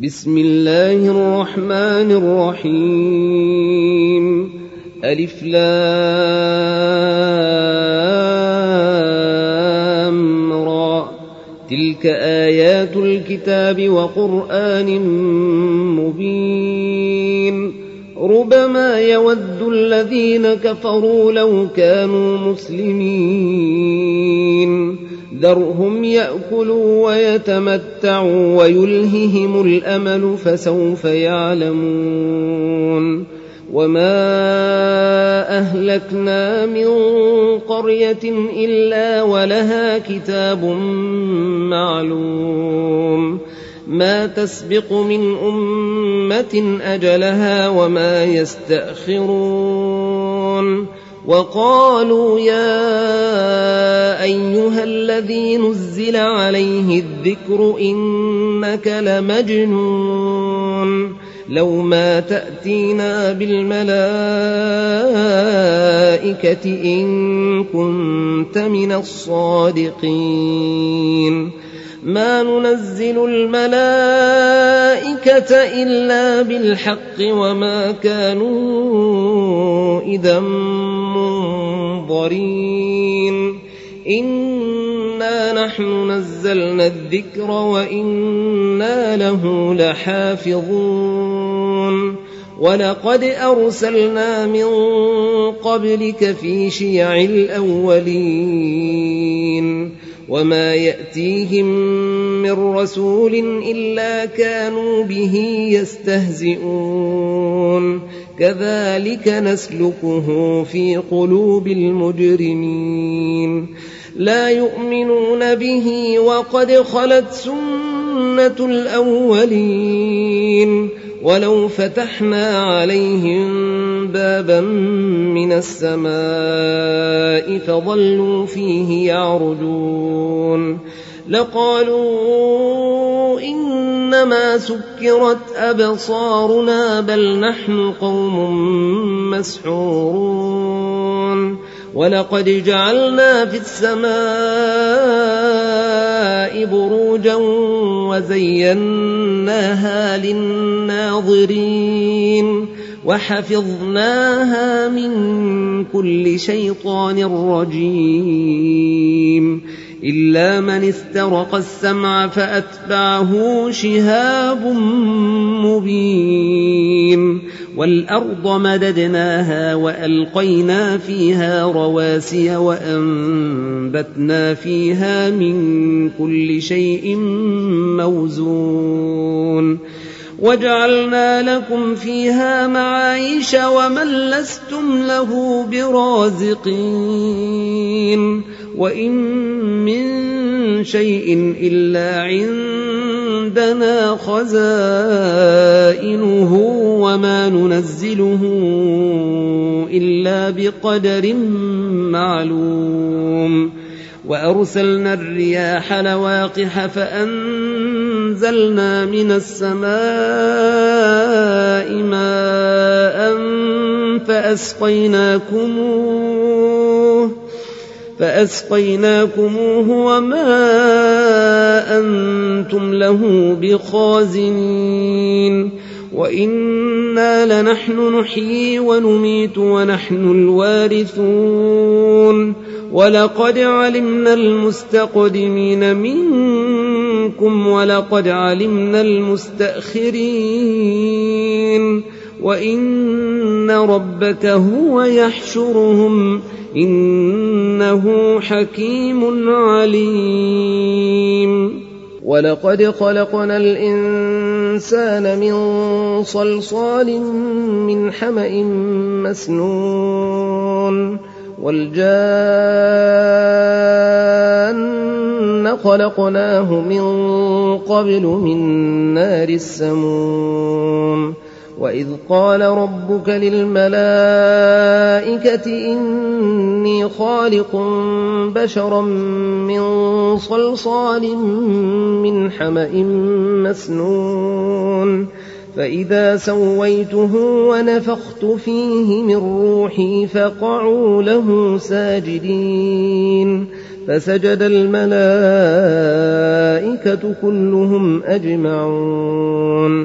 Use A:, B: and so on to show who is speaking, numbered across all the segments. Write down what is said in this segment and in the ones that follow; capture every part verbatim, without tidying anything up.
A: بسم الله الرحمن الرحيم ألف لام را تلك آيات الكتاب وقرآن مبين ربما يود الذين كفروا لو كانوا مسلمين ذرهم يأكلوا ويتمتعوا ويلههم الأمل فسوف يعلمون وما أهلكنا من قرية إلا ولها كتاب معلوم ما تسبق من أمة أجلها وما يستأخرون وقالوا يا أيها الذي نزل عليه الذكر إنك لمجنون لو ما تأتينا بالملائكة إن كنت من الصادقين ما ننزل الملائكة إلا بالحق وما كانوا إذا منظرين إنا نحن نزلنا الذكر وإنا له لحافظون ولقد أرسلنا من قبلك في شيع الأولين وما يأتيهم من رسول إلا كانوا به يستهزئون كذلك نسلكه في قلوب المجرمين لا يؤمنون به وقد خلت سنة الأولين ولو فتحنا عليهم بابا من السماء فظلوا فيه يعرجون لقالوا إنما سكرت أبصارنا بل نحن قوم مسحورون ولقد جعلنا في السماء بروجا وزيناها للناظرين وحفظناها من كل شيطان رجيم إلا من استرق السمع فأتبعه شهاب مبين والأرض مددناها وألقينا فيها رواسي وأنبتنا فيها من كل شيء موزون وجعلنا لكم فيها معايش ومن لستم له برازقين وإن من شيء إلا عندنا خزائنه وما ننزله إلا بقدر معلوم وأرسلنا الرياح لواقح فأنزلنا من السماء ماء فأسقيناكموه فأسقيناكموه وما أنتم له بخازنين وإنا لنحن نحيي ونميت ونحن الوارثون ولقد علمنا المستقدمين منكم ولقد علمنا المستأخرين وإن ربك هو يحشرهم إنه حكيم عليم ولقد خلقنا الإنسان من صلصال من حمأ مسنون والجان خلقناه من قبل من نار السموم وإذ قال ربك للملائكة إني خالق بشرا من صلصال من حمأ مسنون فإذا سويته ونفخت فيه من روحي فقعوا له ساجدين فسجد الملائكة كلهم أجمعون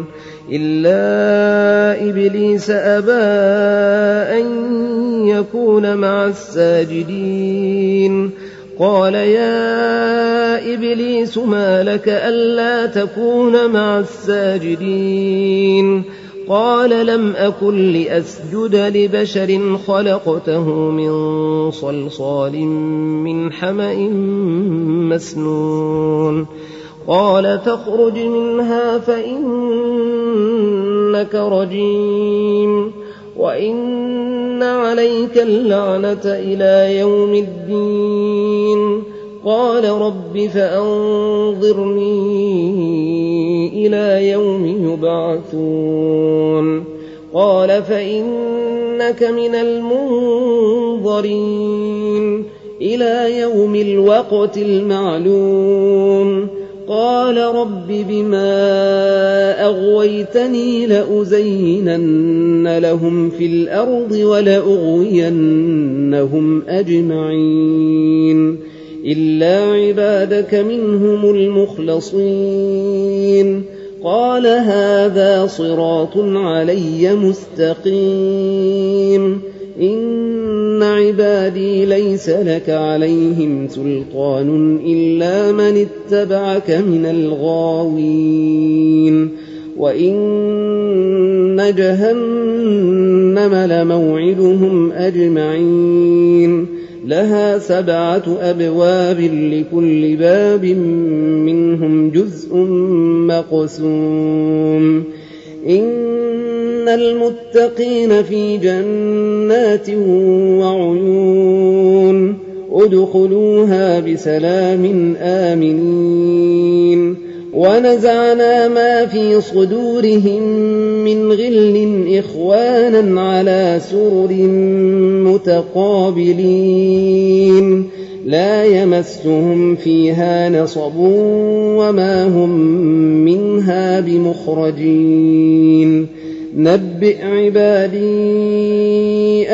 A: إلا إبليس أبى أن يكون مع الساجدين قال يا إبليس ما لك ألا تكون مع الساجدين قال لم أكن لأسجد لبشر خلقته من صلصال من حمأ مسنون قال فاخرج منها فإنك رجيم وإن عليك اللعنة إلى يوم الدين قال رب فأنظرني إلى يوم يبعثون قال فإنك من المنظرين إلى يوم الوقت المعلوم قال رب بما أغويتني لأزينن لهم في الأرض ولأغوينهم أجمعين إلا عبادك منهم المخلصين قال هذا صراط علي مستقيم إن عبادي ليس لك عليهم سلطان إلا من اتبعك من الغاوين وإن جهنم لموعدهم أجمعين لها سبعة أبواب لكل باب منهم جزء مقسوم إن المتقين في جنات وعيون ادخلوها بسلام آمنين ونزعنا ما في صدورهم من غل إخوانا على سرر متقابلين لا يمسهم فيها نصب وما هم منها بمخرجين نبئ عبادي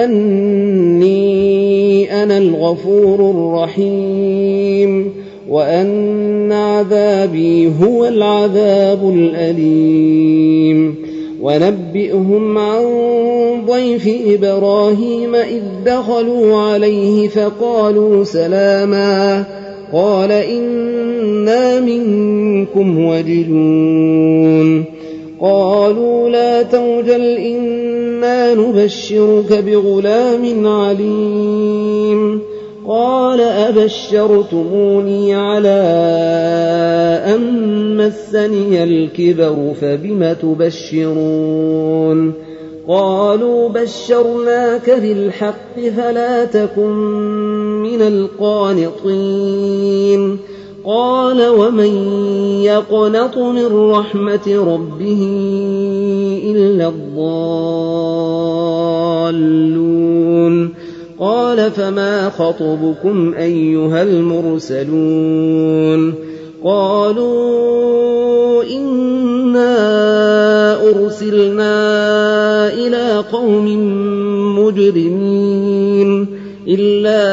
A: أني أنا الغفور الرحيم وأن عذابي هو العذاب الأليم ونبئهم عن ضيف إبراهيم إذ دخلوا عليه فقالوا سلاما قال إنا منكم وجلون قالوا لا توجل إنا نبشرك بغلام عليم قال أبشرتموني على أن مسني الكبر فبم تبشرون قالوا بشرناك بالحق فلا تكن من القانطين قال ومن يقنط من رحمة ربه إلا الضالون قال فما خطبكم أيها المرسلون قالوا إنا أرسلنا إلى قوم مجرمين إلا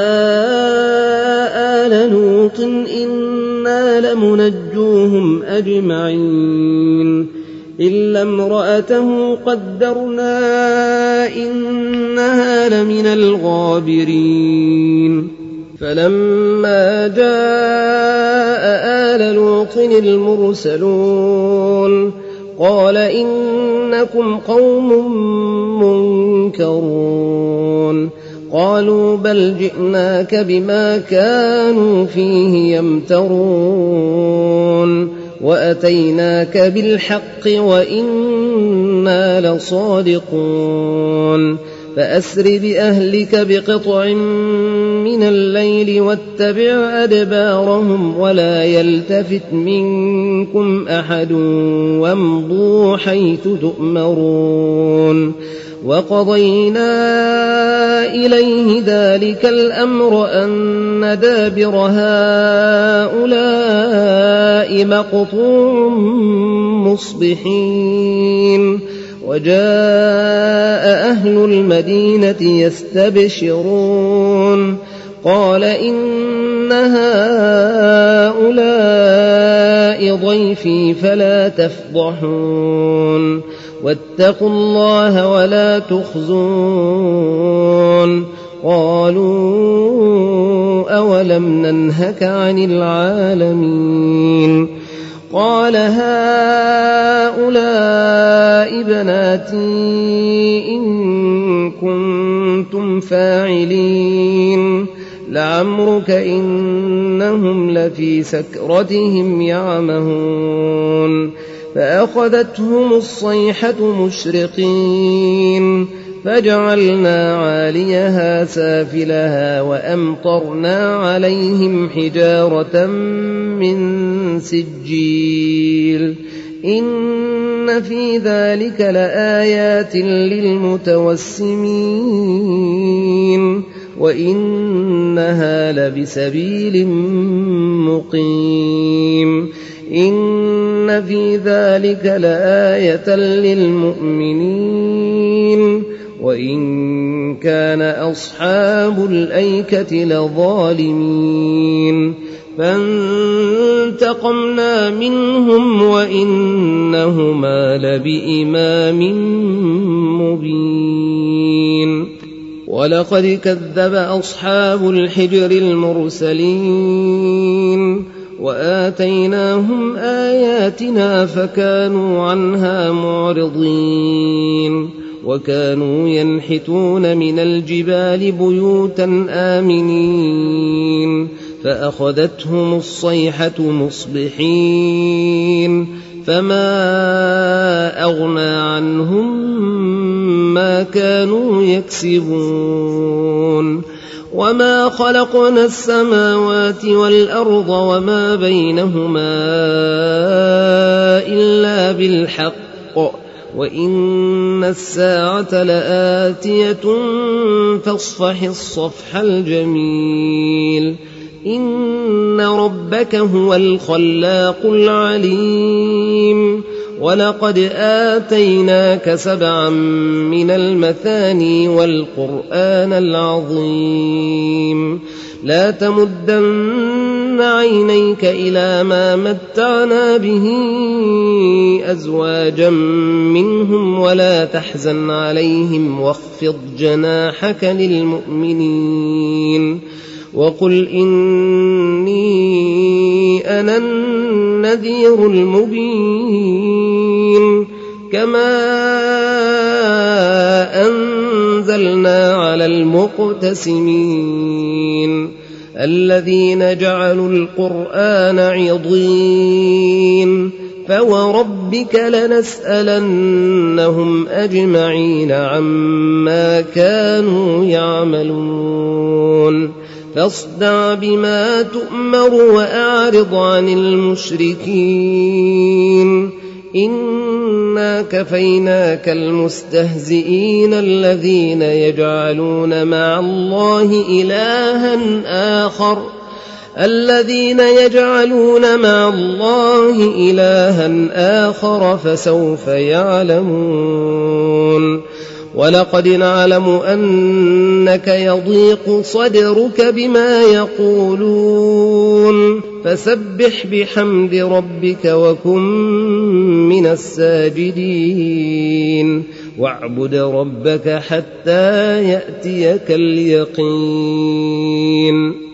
A: آل لوط إنا لمنجوهم أجمعين إلا امرأته قدرنا إنها لمن الغابرين فلما جاء آل لوط المرسلون قال إنكم قوم منكرون قالوا بل جئناك بما كانوا فيه يمترون وأتيناك بالحق وإنا لصادقون فأسر بأهلك بقطع من الليل واتبع أدبارهم ولا يلتفت منكم أحد وامضوا حيث تؤمرون وقضينا إليه ذلك الأمر أن دابر هؤلاء مقطوع مصبحين وجاء أهل المدينة يستبشرون قال إن هؤلاء هؤلاء ضيفي فلا تفضحون واتقوا الله ولا تخزون قالوا أولم ننهك عن العالمين قال هؤلاء بناتي إن كنتم فاعلين لعمرك إنهم لفي سكرتهم يعمهون فأخذتهم الصيحة مشرقين فجعلنا عاليها سافلها وأمطرنا عليهم حجارة من سجيل إن في ذلك لآيات للمتوسمين وإنها لبسبيل مقيم إن في ذلك لآية للمؤمنين وإن كان أصحاب الأيكة لظالمين فانتقمنا منهم وإنهما لبإمام مبين ولقد كذب أصحاب الحجر المرسلين وآتيناهم آياتنا فكانوا عنها معرضين وكانوا ينحتون من الجبال بيوتا آمنين فأخذتهم الصيحة مصبحين فما أغنى عنهم ما كانوا يكسبون وما خلقنا السماوات والأرض وما بينهما إلا بالحق وإن الساعة لآتية فاصفح الصفح الجميل إن ربك هو الخلاق العليم ولقد آتيناك سبعا من المثاني والقرآن العظيم لا تمدن عينيك إلى ما متعنا به أزواجا منهم ولا تحزن عليهم واخفض جناحك للمؤمنين وقل إني أنا النذير المبين كما أنزلنا على المقتسمين الذين جعلوا القرآن عضين فوربك لنسألنهم أجمعين عما كانوا يعملون فاصدع بما تؤمر وأعرض عن المشركين إنا كفيناك المستهزئين الذين يجعلون مع الله إلها آخر الذين يجعلون مع الله إلها آخر فسوف يعلمون ولقد نعلم أنك يضيق صدرك بما يقولون فسبح بحمد ربك وكن من الساجدين واعبد ربك حتى يأتيك اليقين